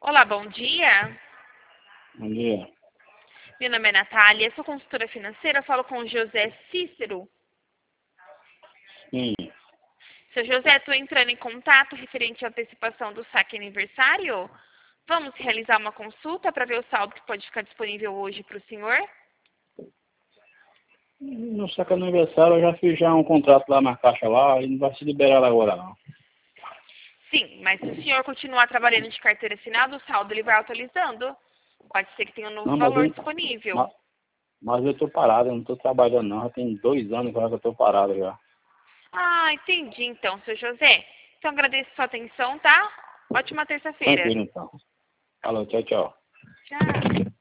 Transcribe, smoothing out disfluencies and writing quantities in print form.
Olá, bom dia. Bom dia. Meu nome é Natália, sou consultora financeira, falo com o José Cícero. Sim, Seu José, estou entrando em contato referente à antecipação do saque aniversário. Vamos realizar uma consulta para ver o saldo que pode ficar disponível hoje para o senhor? no saque aniversário eu já fiz um contrato lá na caixa lá e não vai se liberar agora não. Sim, mas se o senhor continuar trabalhando de carteira assinada, o saldo ele vai atualizando. Pode ser que tenha um novo Não, valor disponível. mas eu tô parado, eu não tô trabalhando não, já tem 2 anos já que eu tô parado já. Ah, entendi então, seu José. Então agradeço sua atenção, tá? Ótima terça-feira. Tranquilo então. Falou, tchau, tchau. Tchau.